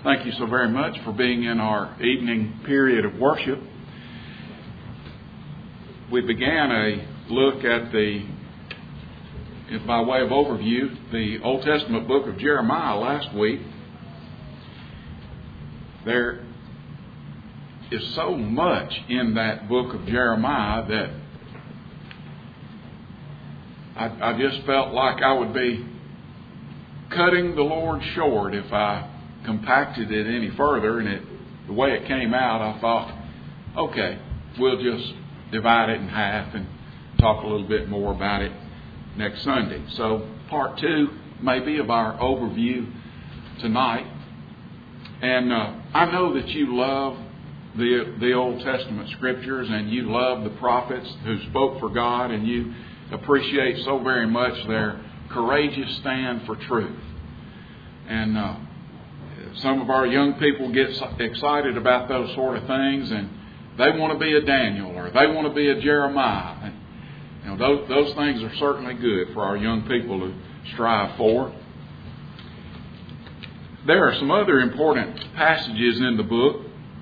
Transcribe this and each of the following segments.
Thank you so very much for being in our evening period of worship. We began a look at by way of overview, the Old Testament book of Jeremiah last week. There is so much in that book of Jeremiah that I just felt like I would be cutting the Lord short if I compacted it any further. And the way it came out, I thought, okay, we'll just divide it in half and talk a little bit more about it next Sunday. So part 2 maybe of our overview tonight. And I know that you love the Old Testament scriptures and you love the prophets who spoke for God, and you appreciate so very much their courageous stand for truth. And some of our young people get excited about those sort of things, and they want to be a Daniel or they want to be a Jeremiah. And, those things are certainly good for our young people to strive for. There are some other important passages in the book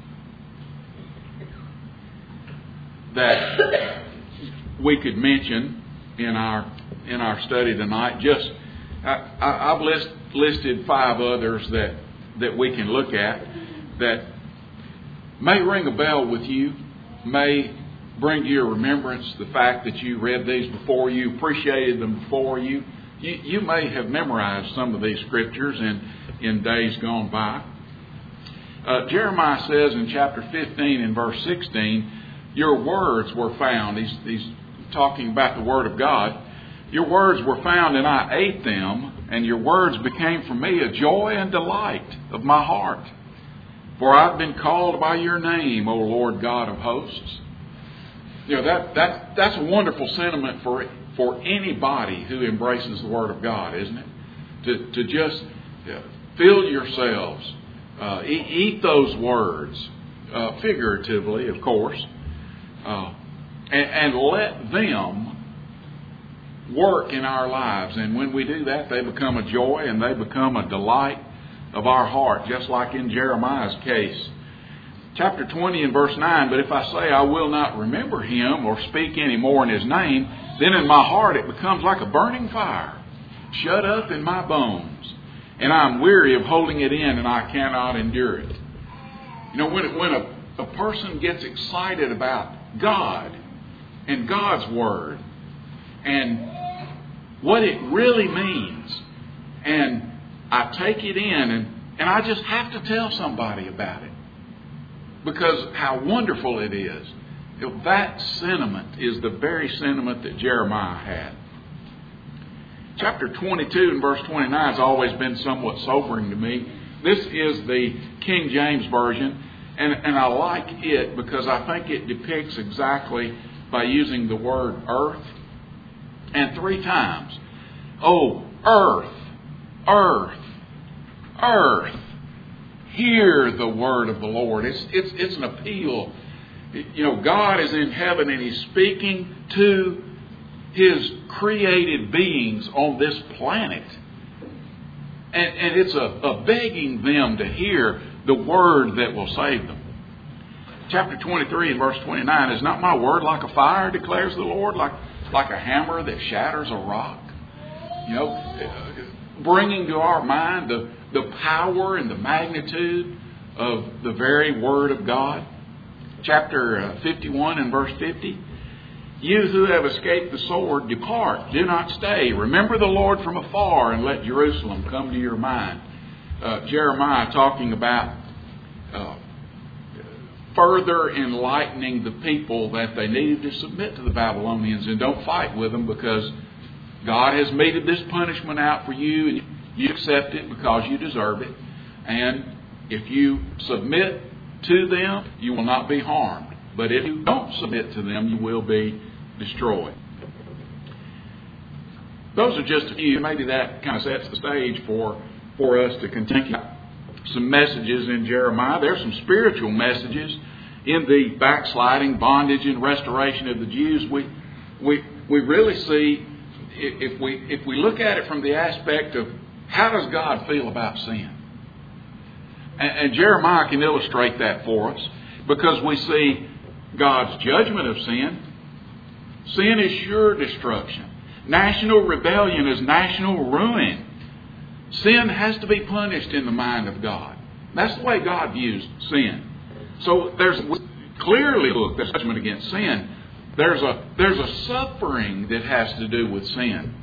that we could mention in our study tonight. I've listed 5 others that we can look at that may ring a bell with you, may bring to your remembrance the fact that you read these before, you appreciated them before, you may have memorized some of these scriptures in days gone by. Jeremiah says in chapter 15 and verse 16, your words were found. He's talking about the Word of God. Your words were found and I ate them, and your words became for me a joy and delight of my heart. For I've been called by your name, O Lord God of hosts. That's a wonderful sentiment for anybody who embraces the Word of God, isn't it? To just fill yourselves, eat those words, figuratively, of course, and let them work in our lives. And when we do that, they become a joy and they become a delight of our heart, just like in Jeremiah's case. Chapter 20 and verse 9, but if I say I will not remember him or speak any more in his name, then in my heart it becomes like a burning fire, shut up in my bones. And I'm weary of holding it in, and I cannot endure it. When a person gets excited about God and God's Word and what it really means, and I take it in and I just have to tell somebody about it because how wonderful it is. That sentiment is the very sentiment that Jeremiah had. Chapter 22 and verse 29 has always been somewhat sobering to me. This is the King James Version, and I like it because I think it depicts exactly by using the word earth. And 3 times. Oh, earth, earth, earth. Hear the word of the Lord. It's an appeal. God is in heaven and He's speaking to His created beings on this planet. And it's a begging them to hear the word that will save them. Chapter 23 and verse 29, is not my word like a fire, declares the Lord, like a hammer that shatters a rock? Bringing to our mind the power and the magnitude of the very Word of God. Chapter 51 and verse 50, you who have escaped the sword, depart, do not stay. Remember the Lord from afar and let Jerusalem come to your mind. Jeremiah talking about further enlightening the people that they needed to submit to the Babylonians and don't fight with them because God has meted this punishment out for you and you accept it because you deserve it. And if you submit to them, you will not be harmed. But if you don't submit to them, you will be destroyed. Those are just a few. Maybe that kind of sets the stage for us to continue some messages in Jeremiah. There's some spiritual messages in the backsliding, bondage, and restoration of the Jews. We really see, if we look at it from the aspect of how does God feel about sin? And Jeremiah can illustrate that for us because we see God's judgment of sin. Sin is sure destruction. National rebellion is national ruin. Sin has to be punished in the mind of God. That's the way God views sin. So there's clearly there's judgment against sin. There's a suffering that has to do with sin.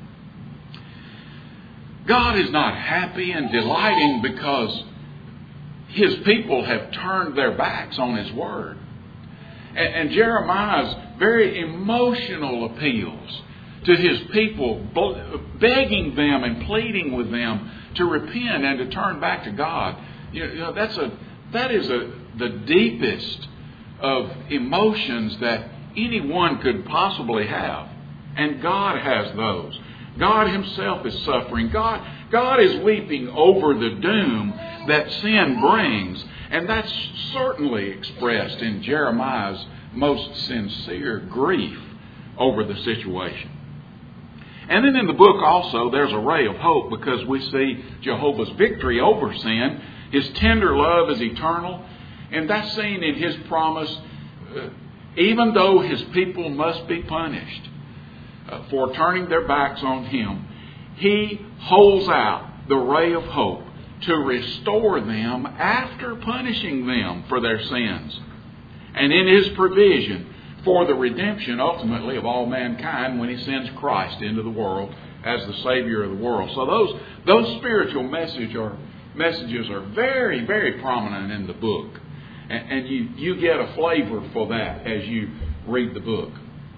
God is not happy and delighting because His people have turned their backs on His Word. And Jeremiah's very emotional appeals to his people, begging them and pleading with them to repent and to turn back to God. That is the deepest of emotions that anyone could possibly have. And God has those. God Himself is suffering. God is weeping over the doom that sin brings. And that's certainly expressed in Jeremiah's most sincere grief over the situation. And then in the book also there's a ray of hope because we see Jehovah's victory over sin. His tender love is eternal. And that's seen in His promise, even though His people must be punished for turning their backs on Him, He holds out the ray of hope to restore them after punishing them for their sins. And in His provision for the redemption ultimately of all mankind when He sends Christ into the world as the Savior of the world. So those spiritual messages are very, very prominent in the book. And you get a flavor for that as you read the book.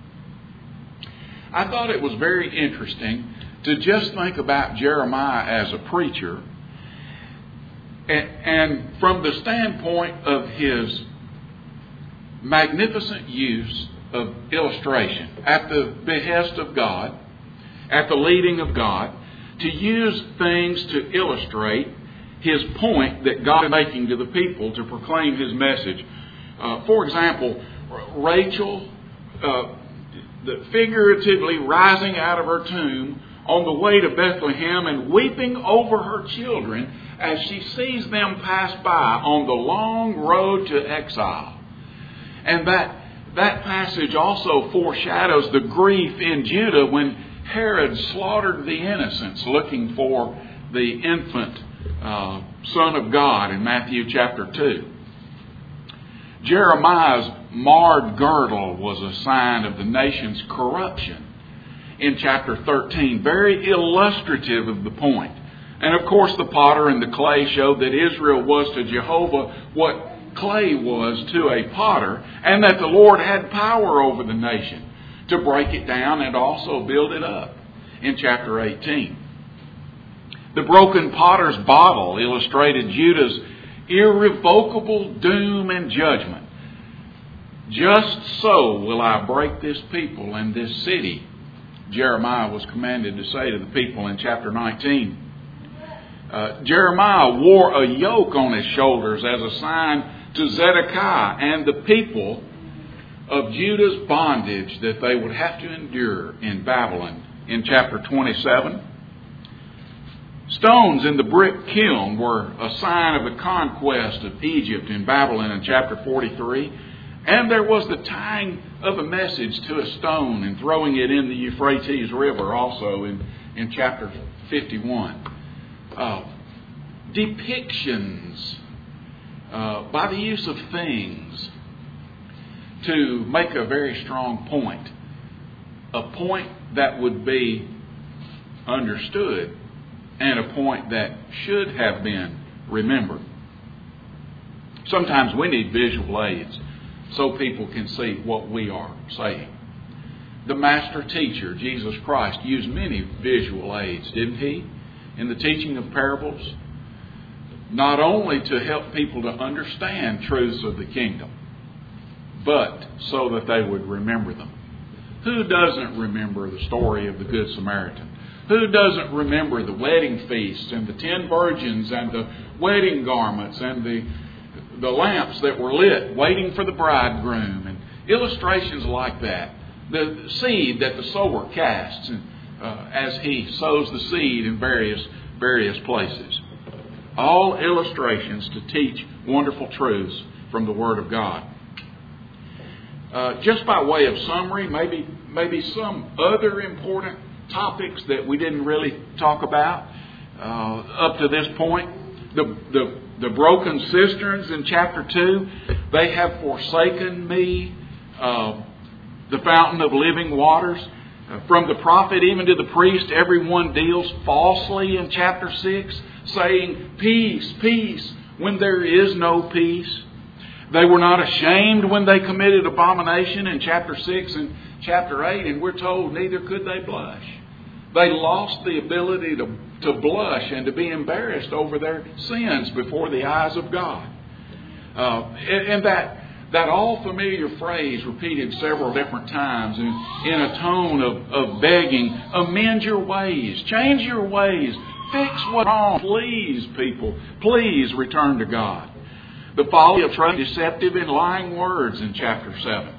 I thought it was very interesting to just think about Jeremiah as a preacher and from the standpoint of his magnificent use of illustration at the behest of God, at the leading of God, to use things to illustrate His point that God is making to the people to proclaim His message. For example, Rachel, figuratively rising out of her tomb on the way to Bethlehem and weeping over her children as she sees them pass by on the long road to exile. And that passage also foreshadows the grief in Judah when Herod slaughtered the innocents looking for the infant Son of God in Matthew chapter 2. Jeremiah's marred girdle was a sign of the nation's corruption in chapter 13. Very illustrative of the point. And of course the potter and the clay showed that Israel was to Jehovah what clay was to a potter, and that the Lord had power over the nation to break it down and also build it up in chapter 18. The broken potter's bottle illustrated Judah's irrevocable doom and judgment. Just so will I break this people and this city, Jeremiah was commanded to say to the people in chapter 19. Jeremiah wore a yoke on his shoulders as a sign to Zedekiah and the people of Judah's bondage that they would have to endure in Babylon in chapter 27. Stones in the brick kiln were a sign of the conquest of Egypt in Babylon in chapter 43. And there was the tying of a message to a stone and throwing it in the Euphrates River also in chapter 51. Depictions by the use of things to make a very strong point. A point that would be understood and a point that should have been remembered. Sometimes we need visual aids so people can see what we are saying. The master teacher, Jesus Christ, used many visual aids, didn't He? In the teaching of parables. Not only to help people to understand truths of the kingdom, but so that they would remember them. Who doesn't remember the story of the Good Samaritan? Who doesn't remember the wedding feast and the 10 virgins and the wedding garments and the lamps that were lit waiting for the bridegroom and illustrations like that? The seed that the sower casts as he sows the seed in various places. All illustrations to teach wonderful truths from the Word of God. Just by way of summary, maybe some other important topics that we didn't really talk about up to this point. The broken cisterns in chapter 2, they have forsaken me, the fountain of living waters. From the prophet even to the priest, everyone deals falsely in chapter 6, saying, peace, peace, when there is no peace. They were not ashamed when they committed abomination in chapter 6 and chapter 8, and we're told neither could they blush. They lost the ability to blush and to be embarrassed over their sins before the eyes of God. And that all familiar phrase repeated several different times in a tone of begging, amend your ways, change your ways, fix what's wrong. Please, people, please return to God. The folly of deceptive and lying words in chapter 7.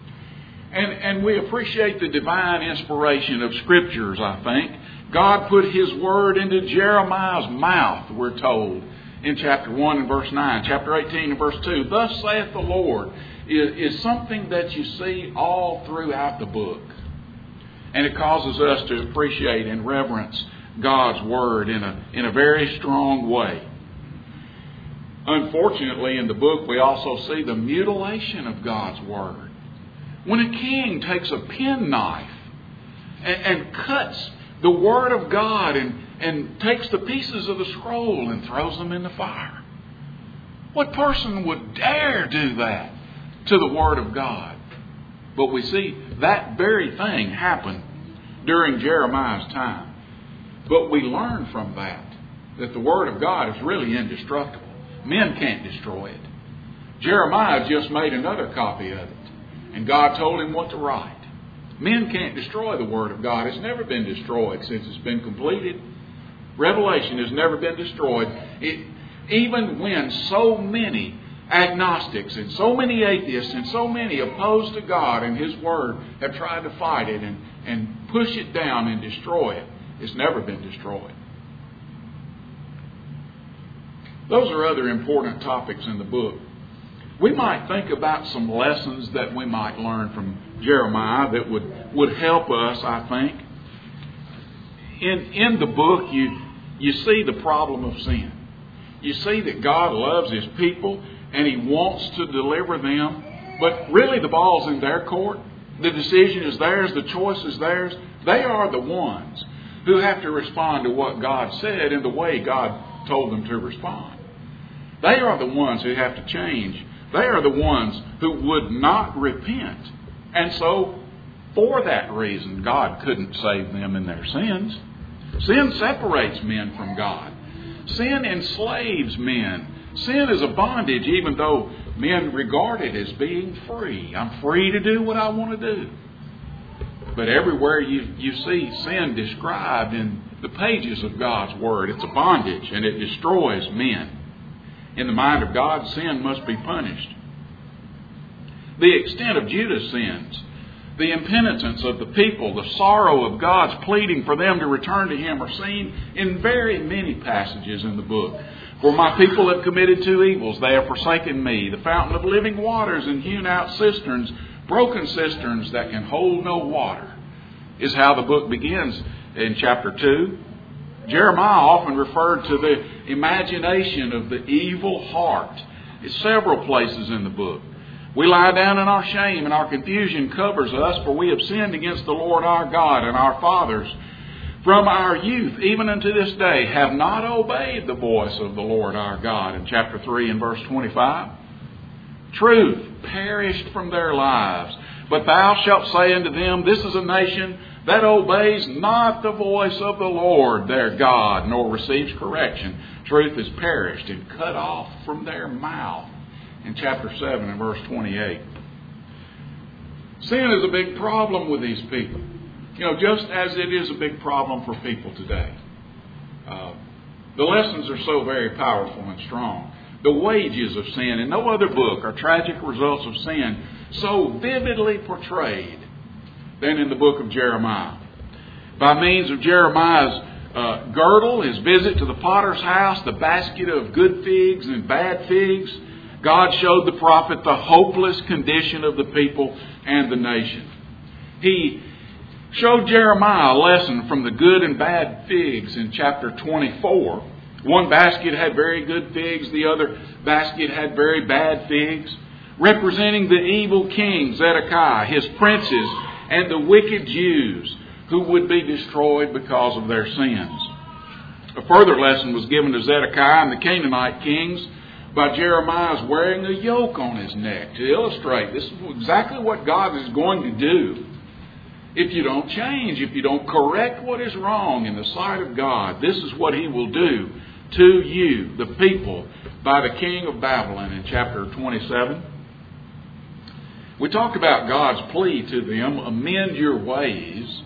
And we appreciate the divine inspiration of Scriptures, I think. God put His Word into Jeremiah's mouth, we're told, in chapter 1 and verse 9. Chapter 18 and verse 2. Thus saith the Lord is something that you see all throughout the book. And it causes us to appreciate and reverence God's Word in a very strong way. Unfortunately, in the book, we also see the mutilation of God's Word. When a king takes a penknife and cuts the Word of God and takes the pieces of the scroll and throws them in the fire. What person would dare do that to the Word of God? But we see that very thing happen during Jeremiah's time. But we learn from that the Word of God is really indestructible. Men can't destroy it. Jeremiah just made another copy of it. And God told him what to write. Men can't destroy the Word of God. It's never been destroyed since it's been completed. Revelation has never been destroyed. Even when so many agnostics and so many atheists and so many opposed to God and His Word have tried to fight it and push it down and destroy it, it's never been destroyed. Those are other important topics in the book. We might think about some lessons that we might learn from Jeremiah that would help us, I think. In the book, you see the problem of sin. You see that God loves His people and He wants to deliver them. But really the ball's in their court. The decision is theirs. The choice is theirs. They are the ones who have to respond to what God said in the way God told them to respond. They are the ones who have to change. They are the ones who would not repent. And so, for that reason, God couldn't save them in their sins. Sin separates men from God. Sin enslaves men. Sin is a bondage, even though men regard it as being free. I'm free to do what I want to do. But everywhere you see sin described in the pages of God's Word, it's a bondage and it destroys men. In the mind of God, sin must be punished. The extent of Judah's sins, the impenitence of the people, the sorrow of God's pleading for them to return to Him are seen in very many passages in the book. For my people have committed two evils. They have forsaken me, the fountain of living waters, and hewn out cisterns, broken cisterns that can hold no water, is how the book begins in chapter 2. Jeremiah often referred to the imagination of the evil heart. It's several places in the book. We lie down in our shame, and our confusion covers us, for we have sinned against the Lord our God, and our fathers from our youth, even unto this day, have not obeyed the voice of the Lord our God. In chapter 3 and verse 25. Truth perished from their lives. But thou shalt say unto them, this is a nation that obeys not the voice of the Lord their God, nor receives correction. Truth is perished and cut off from their mouth. In chapter 7 and verse 28. Sin is a big problem with these people. Just as it is a big problem for people today. The lessons are so very powerful and strong. The wages of sin. In no other book are tragic results of sin so vividly portrayed than in the book of Jeremiah. By means of Jeremiah's girdle, his visit to the potter's house, the basket of good figs and bad figs, God showed the prophet the hopeless condition of the people and the nation. He showed Jeremiah a lesson from the good and bad figs in chapter 24. One basket had very good figs, the other basket had very bad figs, representing the evil king Zedekiah, his princes, and the wicked Jews who would be destroyed because of their sins. A further lesson was given to Zedekiah and the Canaanite kings by Jeremiah's wearing a yoke on his neck to illustrate this is exactly what God is going to do if you don't change, if you don't correct what is wrong in the sight of God. This is what He will do to you, the people, by the king of Babylon in chapter 27. We talked about God's plea to them, amend your ways.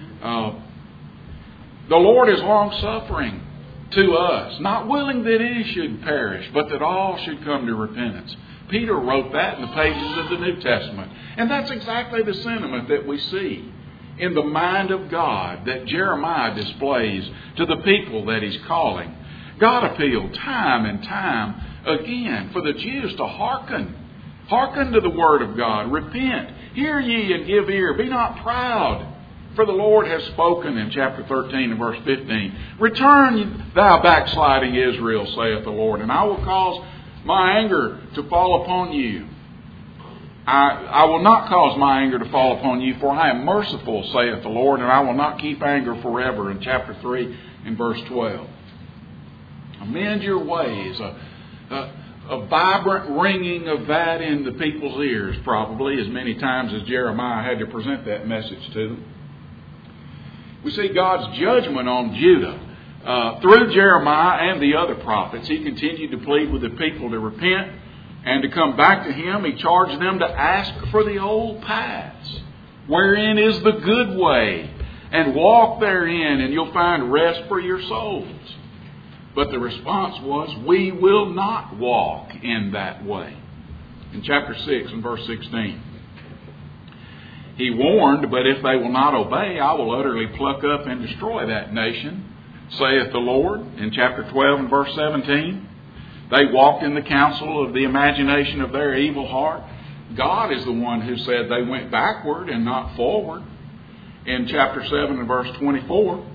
The Lord is long-suffering to us, not willing that any should perish, but that all should come to repentance. Peter wrote that in the pages of the New Testament. And that's exactly the sentiment that we see in the mind of God that Jeremiah displays to the people that he's calling. God appealed time and time again for the Jews to hearken. Hearken to the word of God. Repent. Hear ye and give ear. Be not proud. For the Lord has spoken in chapter 13 and verse 15. Return thou backsliding Israel, saith the Lord, and I will cause my anger to fall upon you. I will not cause my anger to fall upon you, for I am merciful, saith the Lord, and I will not keep anger forever, in chapter 3 and verse 12. Amend your ways. A vibrant ringing of that in the people's ears, probably, as many times as Jeremiah had to present that message to them. We see God's judgment on Judah. Through Jeremiah and the other prophets, He continued to plead with the people to repent and to come back to Him. He charged them to ask for the old paths, wherein is the good way, and walk therein, and you'll find rest for your souls. But the response was, we will not walk in that way. In chapter 6 and verse 16. He warned, but if they will not obey, I will utterly pluck up and destroy that nation, saith the Lord, in chapter 12 and verse 17. They walked in the counsel of the imagination of their evil heart. God is the one who said they went backward and not forward. In chapter 7 and verse 24,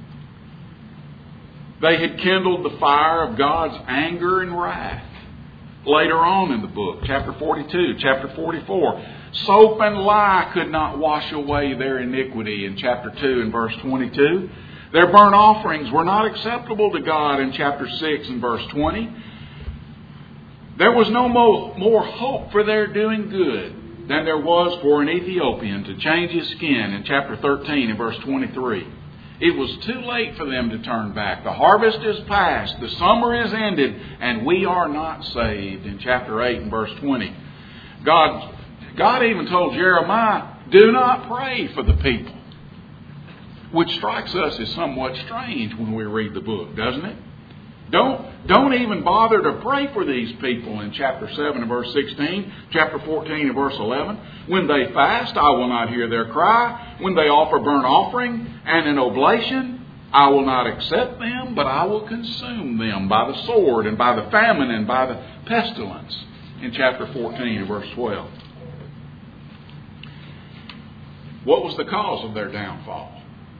they had kindled the fire of God's anger and wrath. Later on in the book, chapter 42, chapter 44, soap and lye could not wash away their iniquity in chapter 2 and verse 22. Their burnt offerings were not acceptable to God in chapter 6 and verse 20. There was no more hope for their doing good than there was for an Ethiopian to change his skin in chapter 13 and verse 23. It was too late for them to turn back. The harvest is past. The summer is ended. And we are not saved in chapter 8 and verse 20. God even told Jeremiah, do not pray for the people. Which strikes us as somewhat strange when we read the book, doesn't it? Don't even bother to pray for these people in chapter 7 and verse 16, chapter 14 and verse 11. When they fast, I will not hear their cry. When they offer burnt offering and an oblation, I will not accept them, but I will consume them by the sword and by the famine and by the pestilence in chapter 14 and verse 12. What was the cause of their downfall?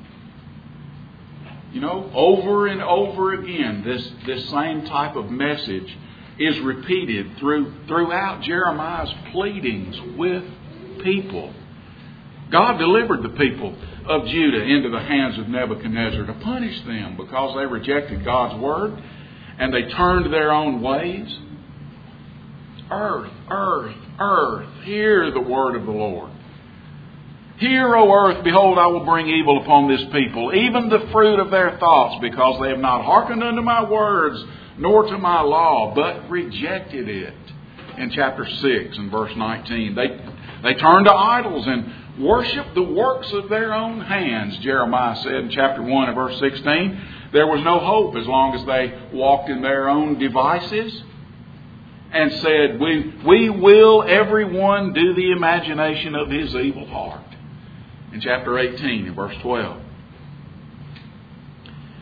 You know, over and over again, this same type of message is repeated throughout Jeremiah's pleadings with people. God delivered the people of Judah into the hands of Nebuchadnezzar to punish them because they rejected God's word and they turned their own ways. Earth, earth, earth, hear the word of the Lord. Hear, O earth, behold, I will bring evil upon this people, even the fruit of their thoughts, because they have not hearkened unto my words, nor to my law, but rejected it. In chapter 6 and verse 19. They turned to idols and worshiped the works of their own hands, Jeremiah said in chapter 1 and verse 16. There was no hope as long as they walked in their own devices and said, we will everyone do the imagination of his evil heart. In chapter 18 and verse 12.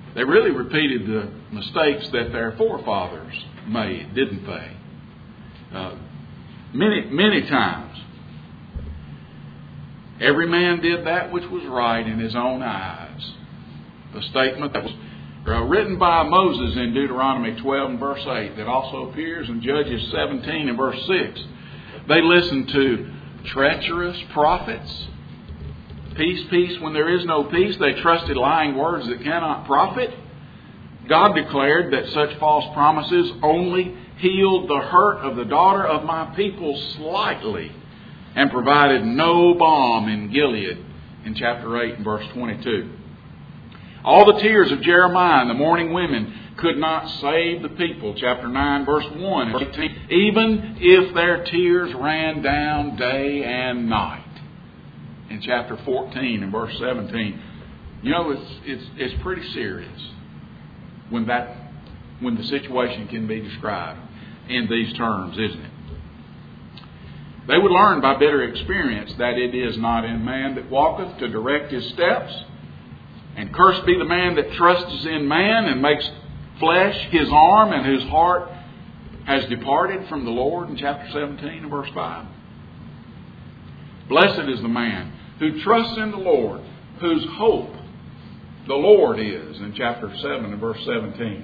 They really repeated the mistakes that their forefathers made, didn't they? Many times. Every man did that which was right in his own eyes. The statement that was written by Moses in Deuteronomy 12 and verse 8 that also appears in Judges 17 and verse 6. They listened to treacherous prophets. Peace, peace, when there is no peace. They trusted lying words that cannot profit. God declared that such false promises only healed the hurt of the daughter of my people slightly and provided no balm in Gilead in chapter 8 and verse 22. All the tears of Jeremiah and the mourning women could not save the people. Chapter 9, verse 1 and 18. Even if their tears ran down day and night. In chapter 14 and verse 17. You know, it's pretty serious when the situation can be described in these terms, isn't it? They would learn by bitter experience that it is not in man that walketh to direct his steps. And cursed be the man that trusts in man and makes flesh his arm, and whose heart has departed from the Lord in chapter 17 and verse 5. Blessed is the man who trusts in the Lord, whose hope the Lord is in chapter 7 and verse 17.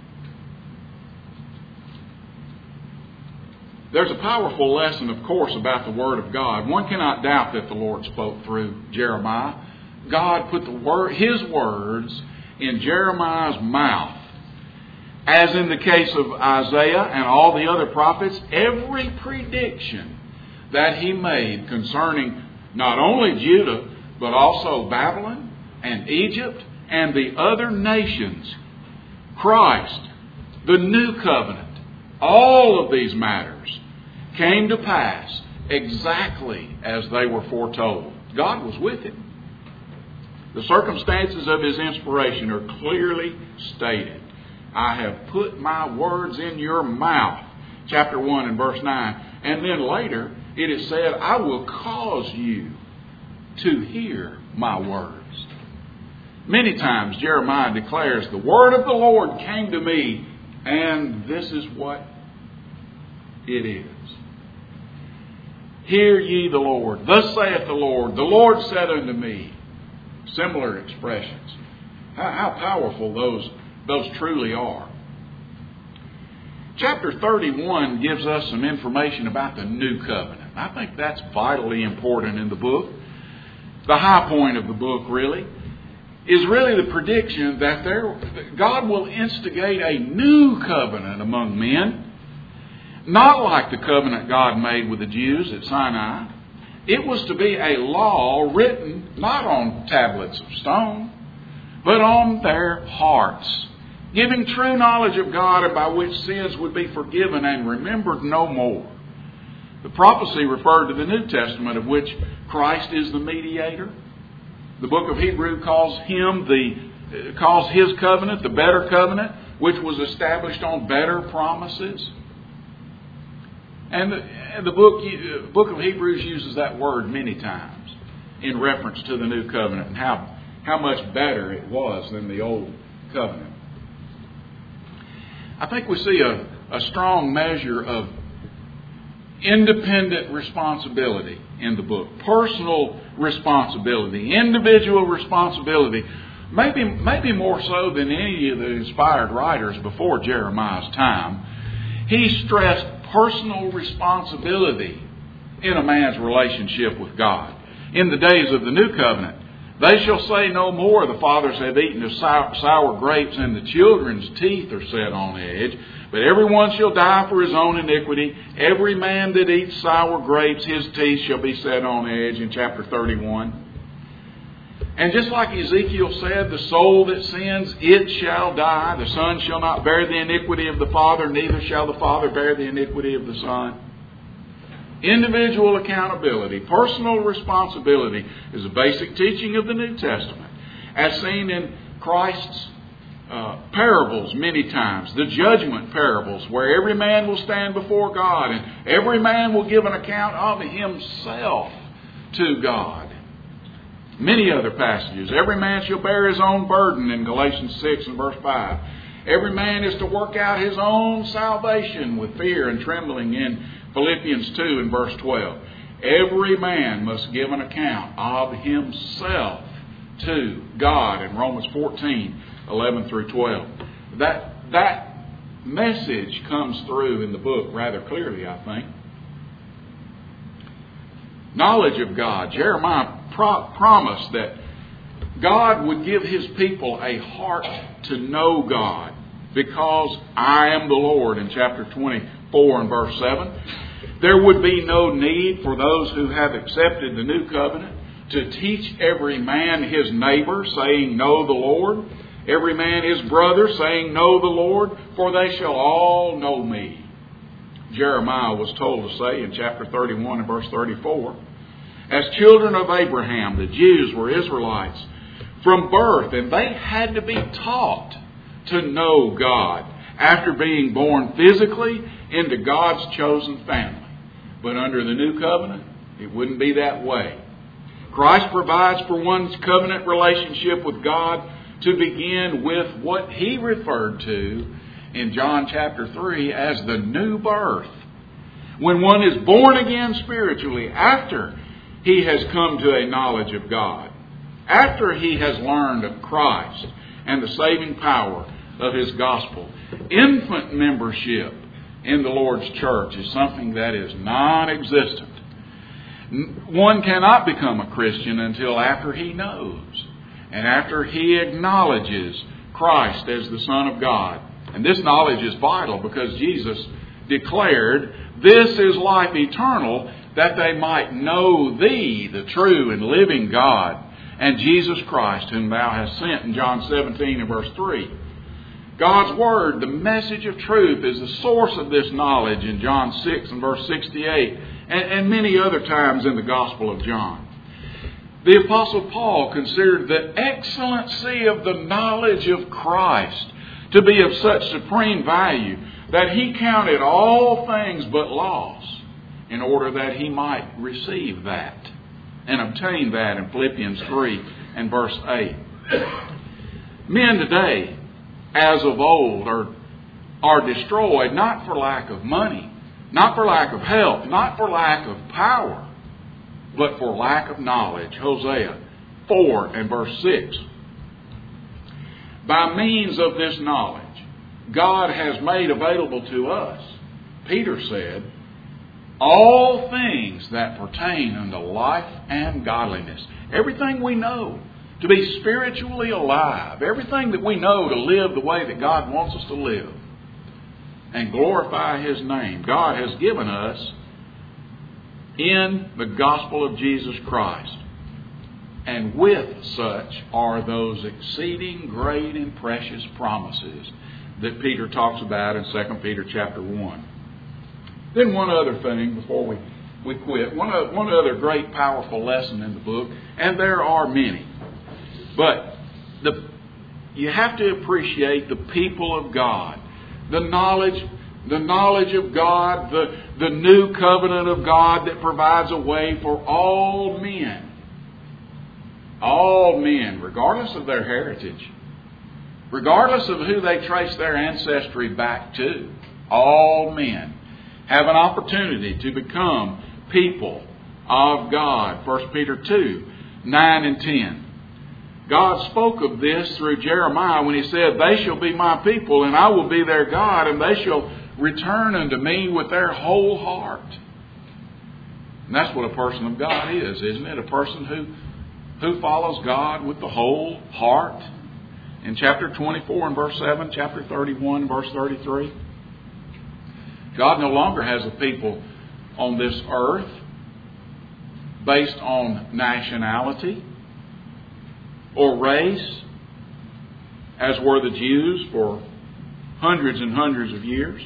There's a powerful lesson, of course, about the Word of God. One cannot doubt that the Lord spoke through Jeremiah. God put His words in Jeremiah's mouth. As in the case of Isaiah and all the other prophets, every prediction that he made concerning not only Judah, but also Babylon and Egypt and the other nations, Christ, the new covenant, all of these matters came to pass exactly as they were foretold. God was with him. The circumstances of his inspiration are clearly stated. I have put my words in your mouth. Chapter 1 and verse 9. And then later it is said, I will cause you to hear my words. Many times Jeremiah declares, the word of the Lord came to me, and this is what it is. Hear ye the Lord. Thus saith the Lord said unto me. Similar expressions. How powerful those truly are. Chapter 31 gives us some information about the new covenant. I think that's vitally important in the book. The high point of the book really is really the prediction that God will instigate a new covenant among men. Not like the covenant God made with the Jews at Sinai. It was to be a law written not on tablets of stone, but on their hearts, giving true knowledge of God and by which sins would be forgiven and remembered no more. The prophecy referred to the New Testament, of which Christ is the mediator. The book of Hebrews calls his covenant the better covenant, which was established on better promises. And the book of Hebrews uses that word many times in reference to the new covenant and how much better it was than the old covenant. I think we see a strong measure of independent responsibility in the book. Personal responsibility, individual responsibility, maybe more so than any of the inspired writers before Jeremiah's time. He stressed personal responsibility in a man's relationship with God. In the days of the new covenant, they shall say no more, the fathers have eaten of sour grapes, and the children's teeth are set on edge. But everyone shall die for his own iniquity. Every man that eats sour grapes, his teeth shall be set on edge, in chapter 31. And just like Ezekiel said, the soul that sins, it shall die. The son shall not bear the iniquity of the father, neither shall the father bear the iniquity of the son. Individual accountability, personal responsibility is a basic teaching of the New Testament, as seen in Christ's parables many times, the judgment parables, where every man will stand before God and every man will give an account of himself to God. Many other passages. Every man shall bear his own burden in Galatians 6 and verse 5. Every man is to work out his own salvation with fear and trembling in Philippians 2 and verse 12. Every man must give an account of himself to God in Romans 14, 11 through 12. That message comes through in the book rather clearly, I think. Knowledge of God. Jeremiah promised that God would give His people a heart to know God, because I am the Lord in chapter 24 and verse 7. There would be no need for those who have accepted the new covenant to teach every man his neighbor, saying, know the Lord. Every man his brother, saying, know the Lord, for they shall all know me. Jeremiah was told to say in chapter 31 and verse 34, as children of Abraham, the Jews were Israelites from birth, and they had to be taught to know God after being born physically into God's chosen family. But under the new covenant, it wouldn't be that way. Christ provides for one's covenant relationship with God to begin with what He referred to in John chapter 3 as the new birth. When one is born again spiritually after he has come to a knowledge of God, after he has learned of Christ and the saving power of His gospel, infant membership in the Lord's church is something that is non-existent. One cannot become a Christian until after he knows and after he acknowledges Christ as the Son of God. And this knowledge is vital because Jesus declared, this is life eternal, that they might know Thee, the true and living God, and Jesus Christ, whom Thou hast sent, in John 17 and verse 3. God's Word, the message of truth, is the source of this knowledge in John 6 and verse 68, and many other times in the Gospel of John. The Apostle Paul considered the excellency of the knowledge of Christ to be of such supreme value that he counted all things but loss in order that he might receive that and obtain that in Philippians 3 and verse 8. Men today, as of old, are destroyed not for lack of money, not for lack of help, not for lack of power, but for lack of knowledge. Hosea 4 and verse 6. By means of this knowledge, God has made available to us, Peter said, all things that pertain unto life and godliness. Everything we know to be spiritually alive. Everything that we know to live the way that God wants us to live and glorify His name. God has given us in the gospel of Jesus Christ. And with such are those exceeding great and precious promises that Peter talks about in 2 Peter chapter 1. Then one other thing before we quit. One other great powerful lesson in the book, and there are many. But you have to appreciate the people of God, the knowledge of God, the new covenant of God that provides a way for all men, regardless of their heritage, regardless of who they trace their ancestry back to, all men have an opportunity to become people of God. 1 Peter 2, 9 and 10. God spoke of this through Jeremiah when He said, they shall be my people, and I will be their God, and they shall return unto me with their whole heart. And that's what a person of God is, isn't it? A person who follows God with the whole heart. In chapter 24 and verse 7, chapter 31 and verse 33. God no longer has a people on this earth based on nationality or race, as were the Jews for hundreds and hundreds of years.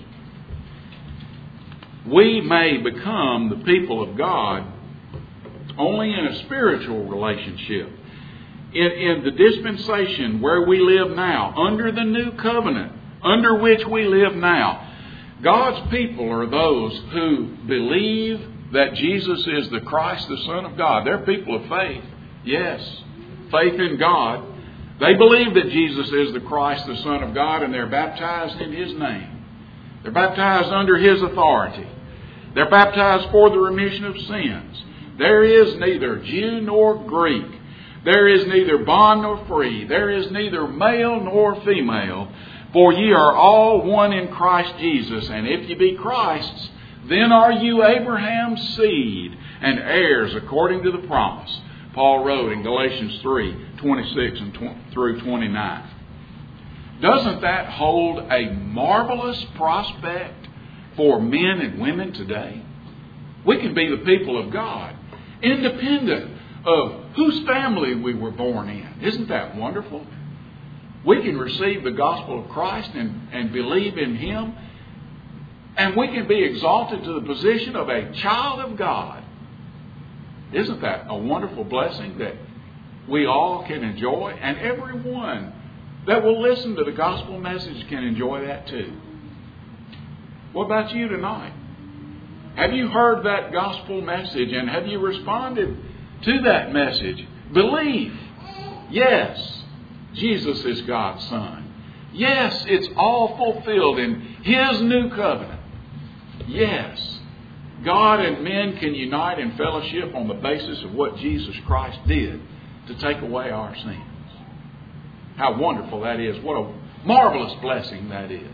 We may become the people of God only in a spiritual relationship. In the dispensation where we live now, under the new covenant, under which we live now, God's people are those who believe that Jesus is the Christ, the Son of God. They're people of faith. Yes, faith in God. They believe that Jesus is the Christ, the Son of God, and they're baptized in His name. They're baptized under His authority. They're baptized for the remission of sins. There is neither Jew nor Greek. There is neither bond nor free. There is neither male nor female. For ye are all one in Christ Jesus. And if ye be Christ's, then are you Abraham's seed and heirs according to the promise. Paul wrote in Galatians 3:26 through 29. Doesn't that hold a marvelous prospect for men and women today? We can be the people of God, independent of whose family we were born in. Isn't that wonderful? We can receive the gospel of Christ and believe in Him, and we can be exalted to the position of a child of God. Isn't that a wonderful blessing that we all can enjoy? And everyone that will listen to the gospel message can enjoy that too. What about you tonight? Have you heard that gospel message and have you responded to that message? Believe. Yes, Jesus is God's Son. Yes, it's all fulfilled in His new covenant. Yes, God and men can unite in fellowship on the basis of what Jesus Christ did to take away our sins. How wonderful that is. What a marvelous blessing that is.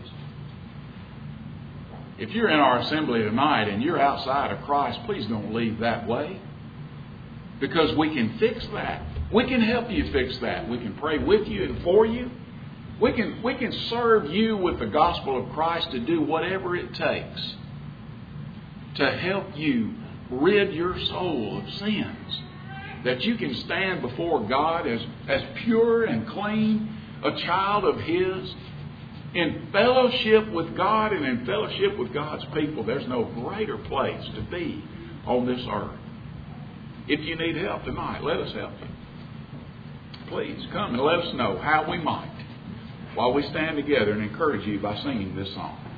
If you're in our assembly tonight and you're outside of Christ, please don't leave that way. Because we can fix that. We can help you fix that. We can pray with you and for you. We can serve you with the gospel of Christ to do whatever it takes to help you rid your soul of sins. That you can stand before God as pure and clean, a child of His, in fellowship with God and in fellowship with God's people. There's no greater place to be on this earth. If you need help tonight, let us help you. Please come and let us know how we might, while we stand together and encourage you by singing this song.